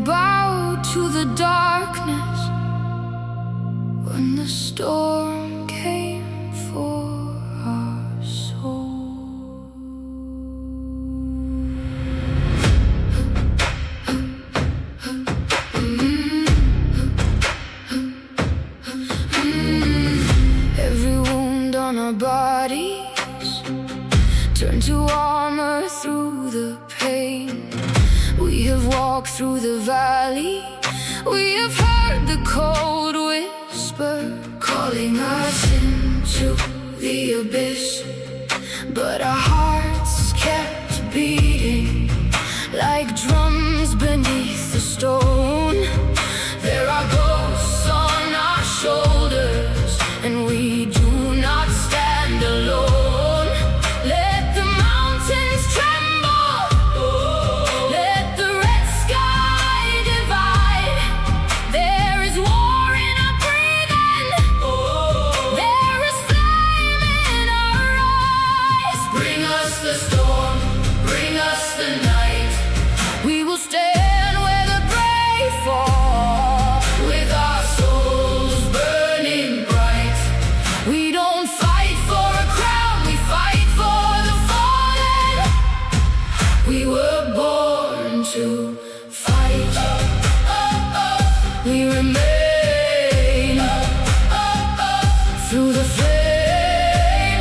bowed to the darkness when the storm came for our soul. Every wound on our bodies turned to armor through the pain. We have walked through the valley, we have heard the cold whisper calling us into the abyss. But our hearts kept beating like drums beneath the stone. There are ghosts on our shoulders, and we do not stand alone. Let the mountains tremble, let the red sky divide. There is war in our breathing, there is flame in our eyes. Bring us the storm, bring us the night. We will stand where the brave fall, with our souls burning bright. We don't fight for a crown, we fight for the fallen. We were born to fight. We remain through the flame.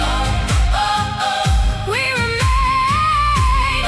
We remain.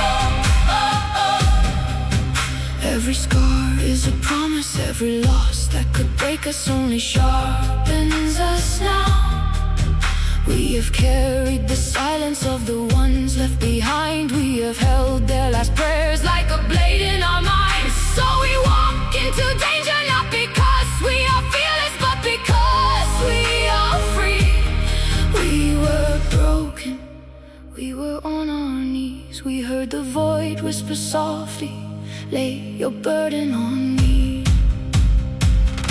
Every scar is a promise, every loss that could break us only sharpens us now. We have carried the silence of the ones left behind. We have held their last prayers like a blade in our minds. So we walk into danger not because we are fearless, but because we are free. We were broken, we were on our knees. We heard the void whisper softly, lay your burden on me.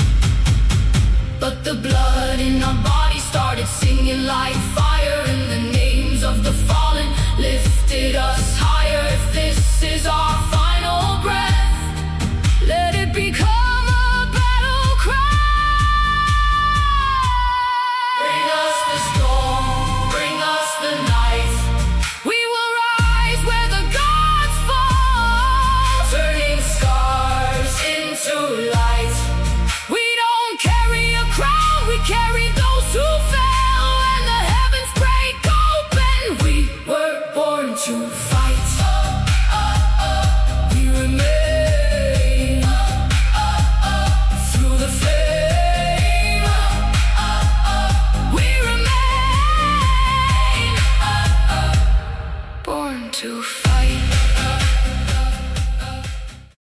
But the blood in our bodies started singing like fire in the